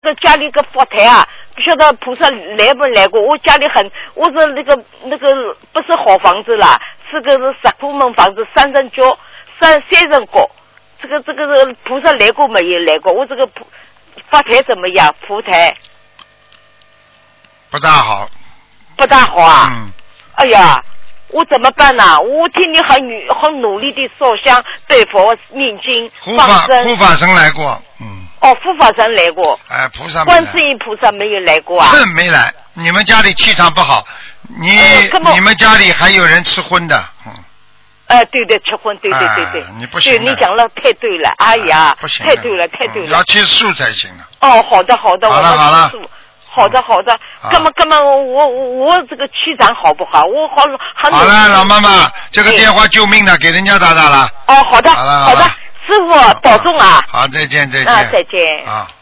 个家里个佛台啊，不晓得菩萨来不来过。我家里我是那个不是好房子啦，是个石库门房子，3层高，3层高。这个菩萨来过没有来过？我这个佛台怎么样？佛台不大好。 不大好啊。 嗯。 哎呀。我怎么办呢？我听你很努力的烧香、对佛、念经、放生。 护法神来过， 哦，护法神来过。 哎，菩萨没来。 观世音菩萨没有来过啊？ 没来。你们家里气场不好，你们家里还有人吃荤的， 对的，吃荤，对。 你不行。 对，你讲了太对了，哎呀， 不行。 太对了。 要吃素才行的。 哦，好的。 好了。 好的，那么我这个气场好不好？我好了，老妈妈，这个电话救命的，给人家打了。 哦，好的，师傅保重啊。 好，再见。 再见。 啊。